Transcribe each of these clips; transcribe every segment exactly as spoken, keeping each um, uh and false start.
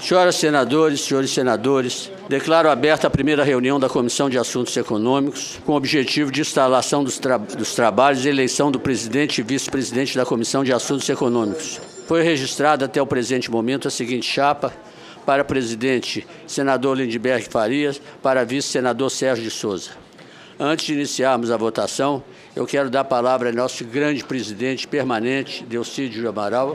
Senhoras senadores, senhores senadores, declaro aberta a primeira reunião da Comissão de Assuntos Econômicos, com o objetivo de instalação dos, tra dos trabalhos e eleição do presidente e vice-presidente da Comissão de Assuntos Econômicos. Foi registrada até o presente momento a seguinte chapa: para presidente, senador Lindbergh Farias; para vice, senador Sérgio de Souza. Antes de iniciarmos a votação, eu quero dar a palavra ao nosso grande presidente permanente, Delcídio Amaral,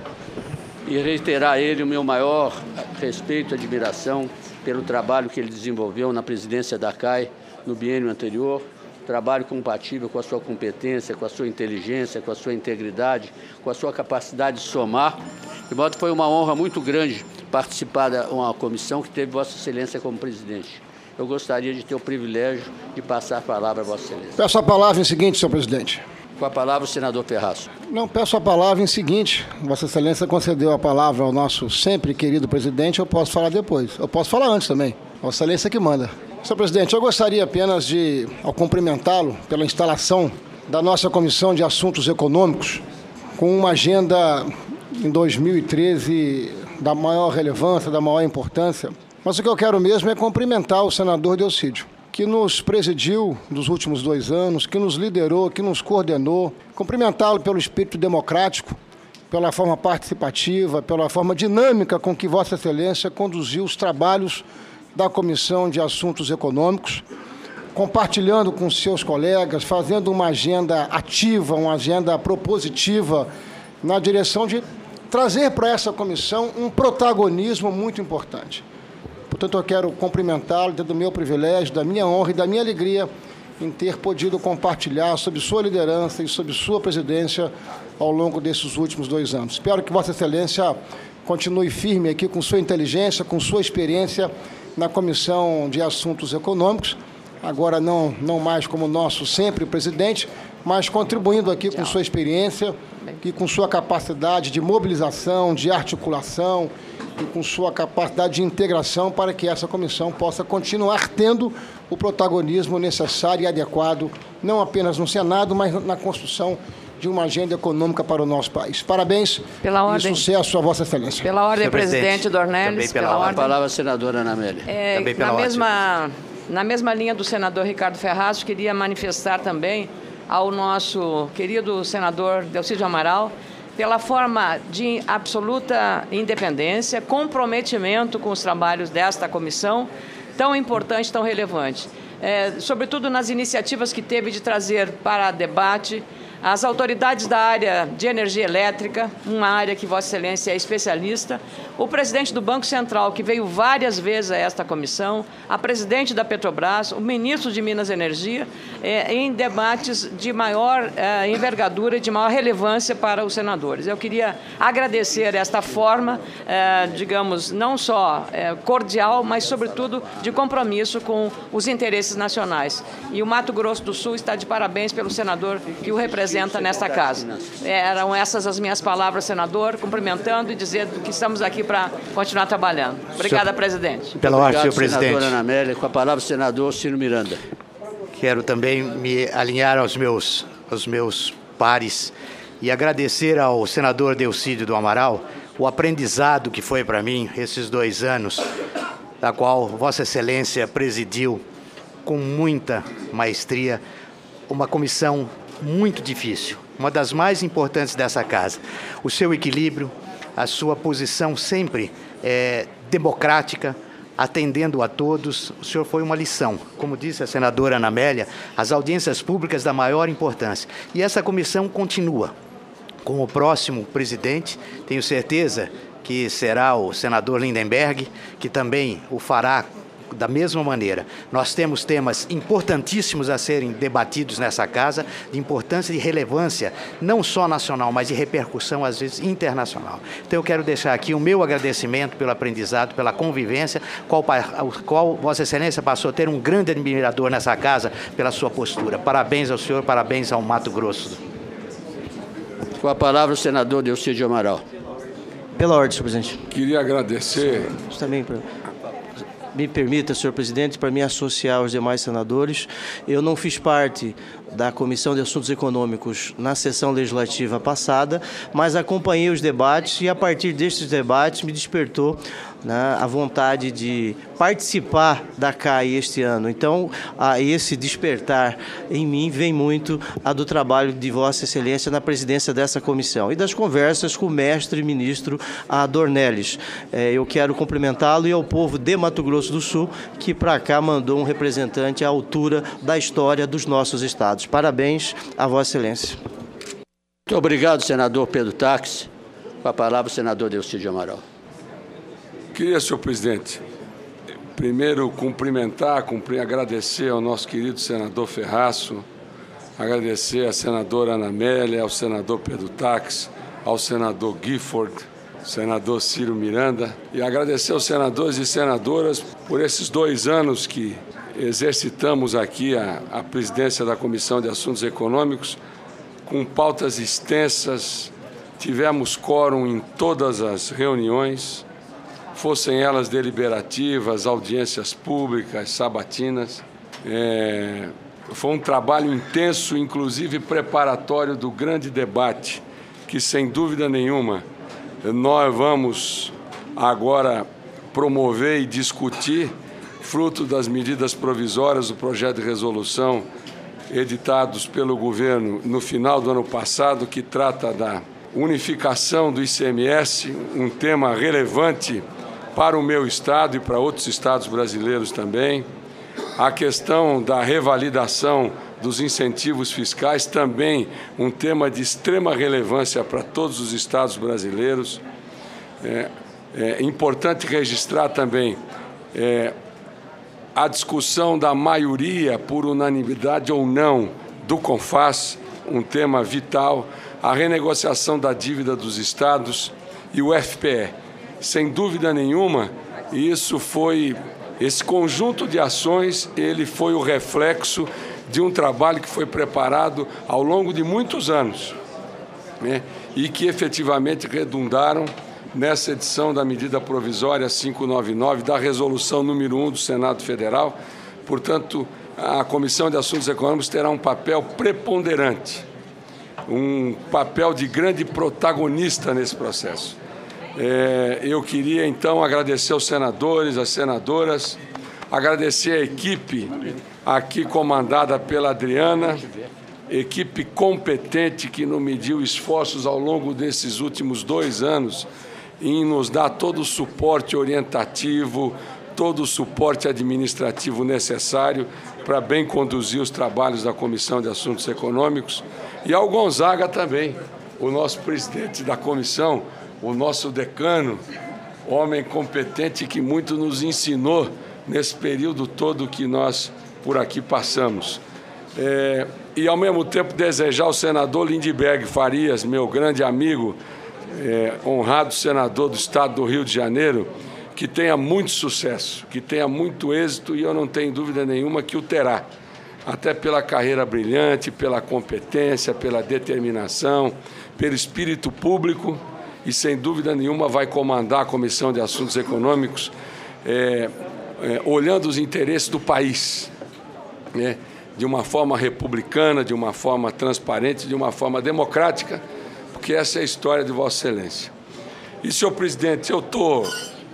e reiterar a ele o meu maior respeito e admiração pelo trabalho que ele desenvolveu na presidência da C A I no biênio anterior, trabalho compatível com a sua competência, com a sua inteligência, com a sua integridade, com a sua capacidade de somar. De modo que foi uma honra muito grande participar de uma comissão que teve Vossa Excelência como presidente. Eu gostaria de ter o privilégio de passar a palavra a Vossa Excelência. Peço a palavra em seguinte, senhor presidente. Com a palavra, o senador Ferraz. Não, peço a palavra em seguinte. Vossa Excelência concedeu a palavra ao nosso sempre querido presidente, eu posso falar depois. Eu posso falar antes também. Vossa Excelência que manda. Senhor presidente, eu gostaria apenas de, ao cumprimentá-lo pela instalação da nossa Comissão de Assuntos Econômicos, com uma agenda em dois mil e treze da maior relevância, da maior importância. Mas o que eu quero mesmo é cumprimentar o senador Delcídio, que nos presidiu nos últimos dois anos, que nos liderou, que nos coordenou. Cumprimentá-lo pelo espírito democrático, pela forma participativa, pela forma dinâmica com que Vossa Excelência conduziu os trabalhos da Comissão de Assuntos Econômicos, compartilhando com seus colegas, fazendo uma agenda ativa, uma agenda propositiva, na direção de trazer para essa comissão um protagonismo muito importante. Portanto, eu quero cumprimentá-lo do meu privilégio, da minha honra e da minha alegria em ter podido compartilhar sob sua liderança e sob sua presidência ao longo desses últimos dois anos. Espero que Vossa Excelência continue firme aqui com sua inteligência, com sua experiência na Comissão de Assuntos Econômicos, agora não, não mais como nosso sempre presidente, mas contribuindo aqui com sua experiência e com sua capacidade de mobilização, de articulação e com sua capacidade de integração para que essa comissão possa continuar tendo o protagonismo necessário e adequado, não apenas no Senado, mas na construção de uma agenda econômica para o nosso país. Parabéns pela ordem, e sucesso a Vossa Excelência. Pela ordem, presidente, presidente Dornelles. Pela, pela ordem. A palavra, senadora Ana Amélia. É, também pela na, ordem. Mesma, na mesma linha do senador Ricardo Ferraz, queria manifestar também ao nosso querido senador Delcídio Amaral pela forma de absoluta independência, comprometimento com os trabalhos desta comissão, tão importante, tão relevante. É, sobretudo nas iniciativas que teve de trazer para debate as autoridades da área de energia elétrica, uma área que Vossa Excelência é especialista, o presidente do Banco Central, que veio várias vezes a esta comissão, a presidente da Petrobras, o ministro de Minas e Energia, eh, em debates de maior eh, envergadura e de maior relevância para os senadores. Eu queria agradecer esta forma, eh, digamos, não só eh, cordial, mas, sobretudo, de compromisso com os interesses nacionais. E o Mato Grosso do Sul está de parabéns pelo senador que o representa nesta casa. Eram essas as minhas palavras, senador, cumprimentando e dizendo que estamos aqui para continuar trabalhando. Obrigada, senhor, presidente. Pela ordem, senhor presidente. Senadora Ana Amélia, com a palavra, senador Ciro Miranda. Quero também me alinhar aos meus, aos meus pares e agradecer ao senador Delcídio do Amaral o aprendizado que foi para mim esses dois anos, da qual Vossa Excelência presidiu com muita maestria uma comissão muito difícil, uma das mais importantes dessa casa. O seu equilíbrio, a sua posição sempre é, democrática, atendendo a todos, o senhor foi uma lição. Como disse a senadora Ana Amélia, as audiências públicas da maior importância. E essa comissão continua. Com o próximo presidente, tenho certeza que será o senador Lindbergh, que também o fará da mesma maneira. Nós temos temas importantíssimos a serem debatidos nessa casa, de importância e relevância, não só nacional, mas de repercussão, às vezes, internacional. Então, eu quero deixar aqui o meu agradecimento pelo aprendizado, pela convivência, qual, qual Vossa Excelência passou a ter um grande admirador nessa casa pela sua postura. Parabéns ao senhor, parabéns ao Mato Grosso. Com a palavra, o senador Delcídio Amaral. Pela ordem, senhor presidente. Queria agradecer... Isso também... Me permita, senhor presidente, para me associar aos demais senadores. Eu não fiz parte da Comissão de Assuntos Econômicos na sessão legislativa passada, mas acompanhei os debates e, a partir destes debates, me despertou né, a vontade de participar da C A I este ano. Então, a esse despertar em mim vem muito a do trabalho de Vossa Excelência na presidência dessa comissão e das conversas com o mestre e ministro Dornelles. É, eu quero cumprimentá-lo e ao povo de Mato Grosso do Sul, que para cá mandou um representante à altura da história dos nossos estados. Parabéns a Vossa Excelência. Muito obrigado, senador Pedro Taques. Com a palavra, o senador Delcídio Amaral. Queria, senhor presidente, primeiro cumprimentar, cumprir, agradecer ao nosso querido senador Ferraço, agradecer à senadora Ana Amélia, ao senador Pedro Taques, ao senador Gifford, senador Ciro Miranda, e agradecer aos senadores e senadoras por esses dois anos que exercitamos aqui a, a presidência da Comissão de Assuntos Econômicos, com pautas extensas, tivemos quórum em todas as reuniões, fossem elas deliberativas, audiências públicas, sabatinas. É, foi um trabalho intenso, inclusive preparatório do grande debate, que, sem dúvida nenhuma, nós vamos agora promover e discutir, fruto das medidas provisórias do projeto de resolução editados pelo governo no final do ano passado, que trata da unificação do I C M S, um tema relevante para o meu estado e para outros estados brasileiros também. A questão da revalidação dos incentivos fiscais, também um tema de extrema relevância para todos os estados brasileiros. É, é importante registrar também é, a discussão da maioria, por unanimidade ou não, do CONFAS, um tema vital, a renegociação da dívida dos estados e o F P E. Sem dúvida nenhuma, isso foi, esse conjunto de ações, ele foi o reflexo de um trabalho que foi preparado ao longo de muitos anos, né, e que efetivamente redundaram nessa edição da medida provisória quinhentos e noventa e nove, da resolução número um do Senado Federal. Portanto, a Comissão de Assuntos Econômicos terá um papel preponderante, um papel de grande protagonista nesse processo. É, eu queria, então, agradecer aos senadores, às senadoras, agradecer a equipe aqui comandada pela Adriana, equipe competente que não mediu esforços ao longo desses últimos dois anos em nos dar todo o suporte orientativo, todo o suporte administrativo necessário para bem conduzir os trabalhos da Comissão de Assuntos Econômicos, e ao Gonzaga também, o nosso presidente da comissão, o nosso decano, homem competente que muito nos ensinou nesse período todo que nós por aqui passamos. É, e, ao mesmo tempo, desejar ao senador Lindbergh Farias, meu grande amigo, é, honrado senador do Estado do Rio de Janeiro, que tenha muito sucesso, que tenha muito êxito, e eu não tenho dúvida nenhuma que o terá, até pela carreira brilhante, pela competência, pela determinação, pelo espírito público, e, sem dúvida nenhuma, vai comandar a Comissão de Assuntos Econômicos, é, é, olhando os interesses do país, né, de uma forma republicana, de uma forma transparente, de uma forma democrática, porque essa é a história de Vossa Excelência. E, senhor presidente, eu estou...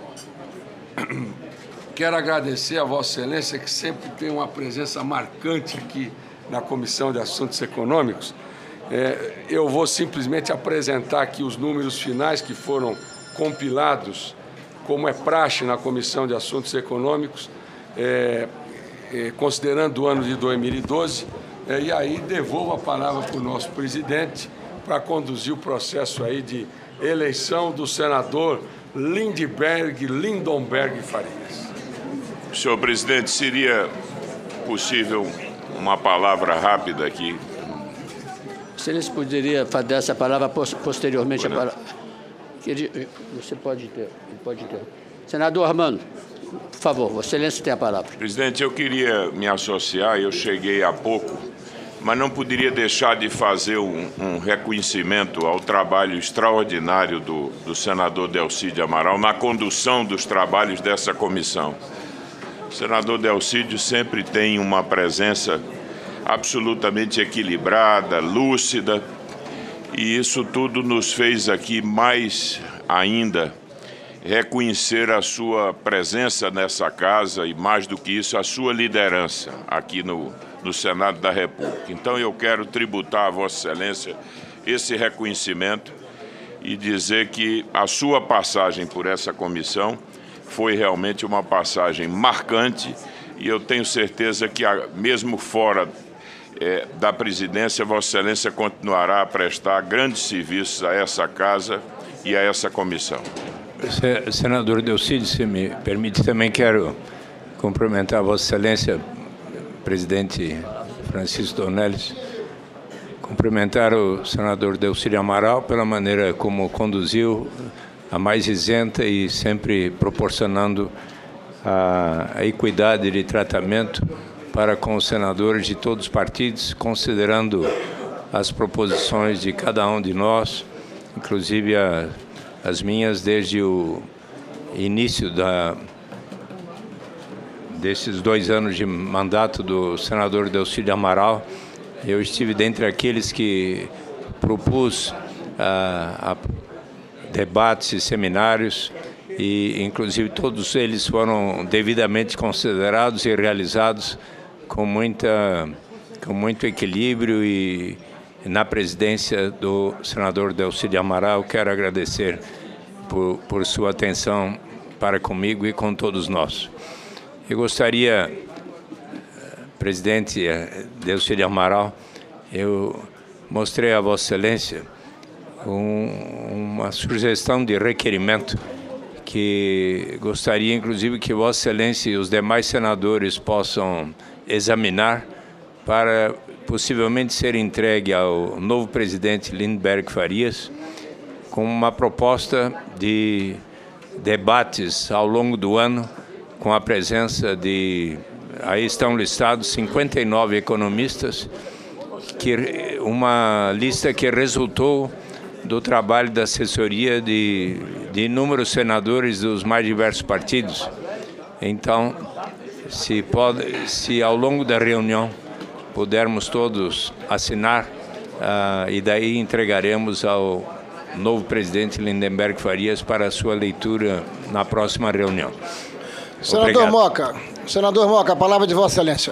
Quero agradecer a Vossa Excelência, que sempre tem uma presença marcante aqui na Comissão de Assuntos Econômicos. É, eu vou simplesmente apresentar aqui os números finais que foram compilados, como é praxe na Comissão de Assuntos Econômicos, é, é, considerando o ano de dois mil e doze, é, e aí devolvo a palavra para o nosso presidente para conduzir o processo aí de eleição do senador Lindbergh Lindomberg Farias. Senhor presidente, seria possível uma palavra rápida aqui? Excelência, poderia dar essa palavra posteriormente. A palavra. Você pode ter, pode ter. Senador Armando, por favor, Vossa Excelência tem a palavra. Presidente, eu queria me associar, eu cheguei há pouco, mas não poderia deixar de fazer um, um reconhecimento ao trabalho extraordinário do, do senador Delcídio Amaral na condução dos trabalhos dessa comissão. O senador Delcídio sempre tem uma presença absolutamente equilibrada, lúcida, e isso tudo nos fez aqui mais ainda reconhecer a sua presença nessa casa e, mais do que isso, a sua liderança aqui no, no Senado da República. Então, eu quero tributar a Vossa Excelência esse reconhecimento e dizer que a sua passagem por essa comissão foi realmente uma passagem marcante e eu tenho certeza que, mesmo fora é, da presidência, Vossa Excelência continuará a prestar grandes serviços a essa casa e a essa comissão. Senador Delcídio, se me permite, também quero cumprimentar Vossa Excelência, presidente Francisco Dornelles, cumprimentar o senador Delcídio Amaral pela maneira como conduziu a mais isenta e sempre proporcionando a, a equidade de tratamento para com os senadores de todos os partidos, considerando as proposições de cada um de nós, inclusive a as minhas desde o início da, desses dois anos de mandato do senador Delcídio Amaral. Eu estive dentre aqueles que propus ah, a debates e seminários e, inclusive, todos eles foram devidamente considerados e realizados com, muita, com muito equilíbrio e na presidência do senador Delcídio Amaral. Quero agradecer por, por sua atenção para comigo e com todos nós. Eu gostaria, presidente Delcídio Amaral, eu mostrei a Vossa Excelência um, uma sugestão de requerimento que gostaria, inclusive, que Vossa Excelência e os demais senadores possam examinar para possivelmente ser entregue ao novo presidente Lindbergh Farias, com uma proposta de debates ao longo do ano, com a presença de, aí estão listados cinquenta e nove economistas, que, uma lista que resultou do trabalho da assessoria de, de inúmeros senadores dos mais diversos partidos. Então, se, pode, se ao longo da reunião pudermos todos assinar, uh, e daí entregaremos ao novo presidente Lindbergh Farias para a sua leitura na próxima reunião. Senador Obrigado. Moca, senador Moca, a palavra de Vossa Excelência.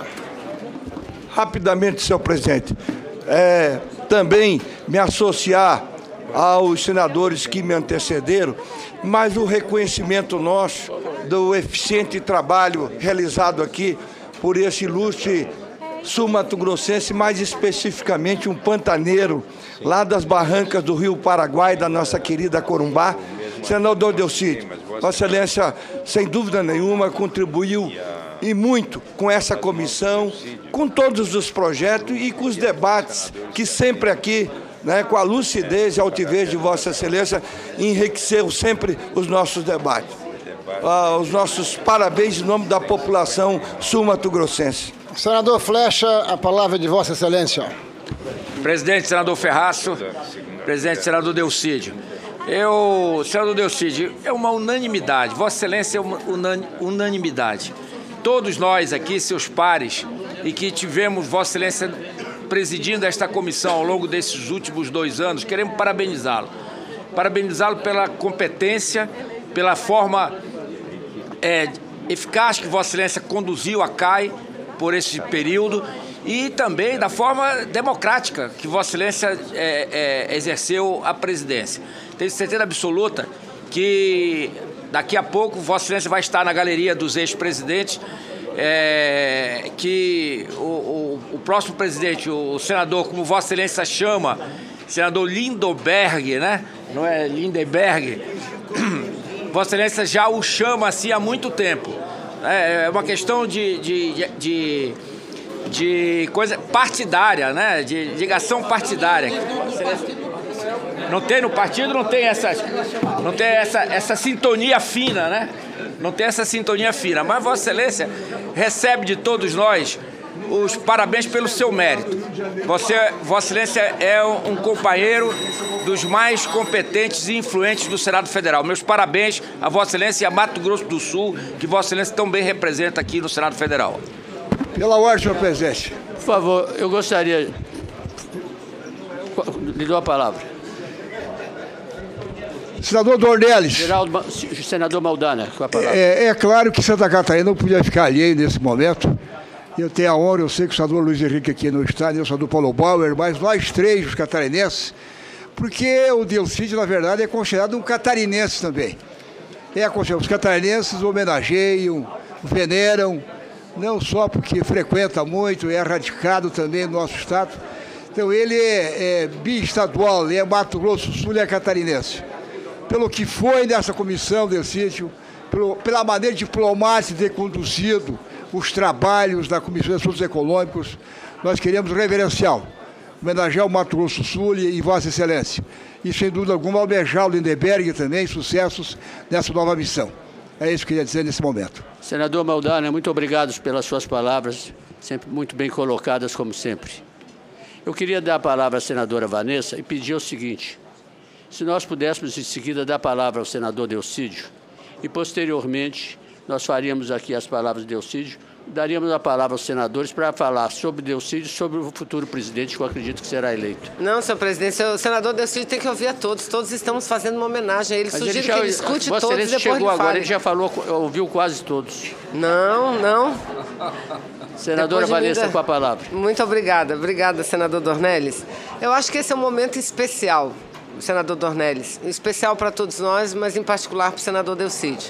Rapidamente, senhor presidente, é, também me associar aos senadores que me antecederam, mas o reconhecimento nosso do eficiente trabalho realizado aqui por esse ilustre sul-mato-grossense, mais especificamente um pantaneiro lá das barrancas do Rio Paraguai, da nossa querida Corumbá. Senador Delcídio, Vossa Excelência, sem dúvida nenhuma, contribuiu e muito com essa comissão, com todos os projetos e com os debates que sempre aqui, né, com a lucidez e altivez de Vossa Excelência, enriqueceu sempre os nossos debates. Ah, os nossos parabéns em nome da população sul-mato-grossense. Senador Flecha, a palavra de Vossa Excelência. Presidente, senador Ferraço, presidente, senador Delcídio. Eu, senador Delcídio, é uma unanimidade, Vossa Excelência é uma unanimidade. Todos nós aqui, seus pares, e que tivemos Vossa Excelência presidindo esta comissão ao longo desses últimos dois anos, queremos parabenizá-lo. Parabenizá-lo pela competência, pela forma é, eficaz que Vossa Excelência conduziu a C A I por esse período e também da forma democrática que Vossa Excelência é, é, exerceu a presidência. Tenho certeza absoluta que daqui a pouco Vossa Excelência vai estar na galeria dos ex-presidentes, é, que o, o, o próximo presidente, o senador, como Vossa Excelência chama, senador Lindbergh, né? Não é Lindbergh, Vossa Excelência já o chama assim há muito tempo. É uma questão de, de, de, de coisa partidária, né? De ligação partidária. Não tem no partido, não tem essa, não tem essa, essa sintonia fina, né? Não tem essa sintonia fina. Mas Vossa Excelência recebe de todos nós os parabéns pelo seu mérito. Você, Vossa Excelência é um companheiro dos mais competentes e influentes do Senado Federal. Meus parabéns a Vossa Excelência e a Mato Grosso do Sul, que Vossa Excelência tão bem representa aqui no Senado Federal. Pela ordem, senhor presidente. Por favor, eu gostaria... Lhe dou a palavra. Senador Dornelles. Geraldo, senador Maudana, com a palavra. É, é claro que Santa Catarina não podia ficar alheio nesse momento. Eu tenho a honra, eu sei que o senador Luiz Henrique aqui não está, nem o senador Paulo Bauer, mas nós três, os catarinenses, porque o Delcídio, na verdade, é considerado um catarinense também. É, os catarinenses homenageiam, veneram, não só porque frequenta muito, é radicado também no nosso estado. Então ele é, é biestadual, ele é Mato Grosso do Sul e é catarinense. Pelo que foi nessa comissão, Delcídio, pelo, pela maneira diplomática de ter conduzido os trabalhos da Comissão de Assuntos Econômicos, nós queremos reverenciá-lo, homenagear o Mato Grosso do Sul e Vossa Excelência. E, sem dúvida alguma, almejar o Lindenberg também, sucessos nessa nova missão. É isso que eu queria dizer nesse momento. Senador Maudana, muito obrigado pelas suas palavras, sempre muito bem colocadas, como sempre. Eu queria dar a palavra à senadora Vanessa e pedir o seguinte: se nós pudéssemos, em seguida, dar a palavra ao senador Delcídio e, posteriormente, nós faríamos aqui as palavras de Delcídio, daríamos a palavra aos senadores para falar sobre Delcídio e sobre o futuro presidente, que eu acredito que será eleito. Não, senhor presidente, o senador Delcídio tem que ouvir a todos. Todos estamos fazendo uma homenagem a ele. Mas Sugiro ele já, que ele escute todos e depois ele chegou ele agora, ele já falou, ouviu quase todos. Não, não. Senadora Vanessa, ainda... com a palavra. Muito obrigada. Obrigada, senador Dornelles. Eu acho que esse é um momento especial, senador Dornelles. Especial para todos nós, mas em particular para o senador Delcídio.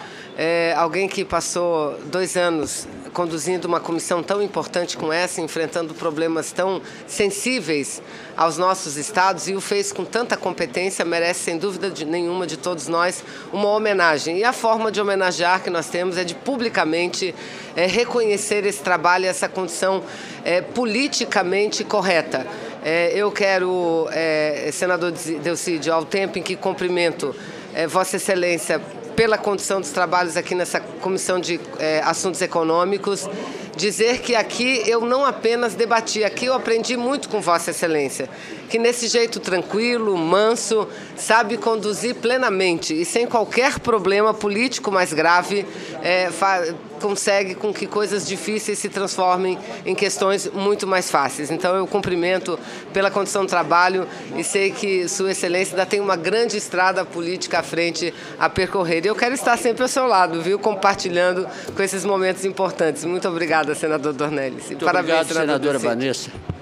É alguém que passou dois anos conduzindo uma comissão tão importante como essa, enfrentando problemas tão sensíveis aos nossos estados, e o fez com tanta competência, merece, sem dúvida de nenhuma, de todos nós, uma homenagem. E a forma de homenagear que nós temos é de publicamente é, reconhecer esse trabalho e essa condição é, politicamente correta. É, eu quero, é, senador Delcídio, ao tempo em que cumprimento é, Vossa Excelência pela condição dos trabalhos aqui nessa Comissão de eh, Assuntos Econômicos, dizer que aqui eu não apenas debati, aqui eu aprendi muito com Vossa Excelência, que nesse jeito tranquilo, manso, sabe conduzir plenamente e sem qualquer problema político mais grave, eh, consegue com que coisas difíceis se transformem em questões muito mais fáceis. Então eu cumprimento pela condição do trabalho e sei que Sua Excelência ainda tem uma grande estrada política à frente a percorrer. E eu quero estar sempre ao seu lado, viu, compartilhando com esses momentos importantes. Muito obrigada, senador Dornelles. Muito Parabéns, obrigado, senadora Vanessa.